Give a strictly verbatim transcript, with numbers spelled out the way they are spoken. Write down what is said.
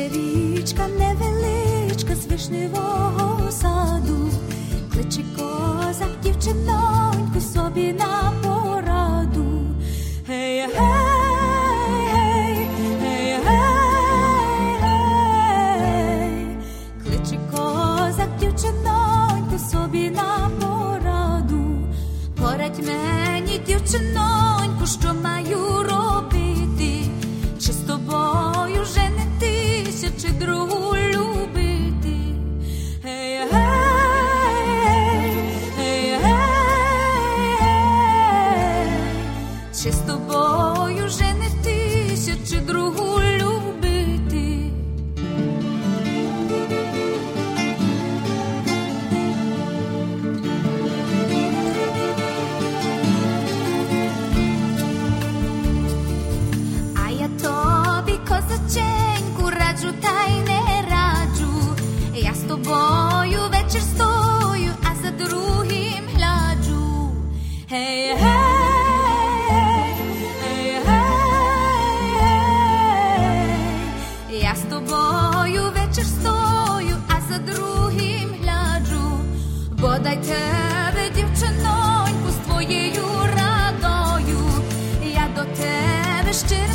Тече річка невеличка з вишневого саду, кличе козак дівчиноньку собі на пораду. Гей, гей, гей, гей, гей, кличе козак дівчиноньку собі на пораду. Порадь мені, дівчиноньку, що маю робити, чи з тобою женитися, чи другу любити. Гей, гей, гей, гей, гей, чи з тобою женитися, чи другу любити. А я тобі, козаченьку, раджу та й не раджу. Я з тобою вечір стою, а за другим гляджу. Гей, гей, гей, гей, гей, я з тобою вечір стою, а за другим гляджу. Бодай тебе, дівчиноньку, з твоєю радою, я до тебе щиро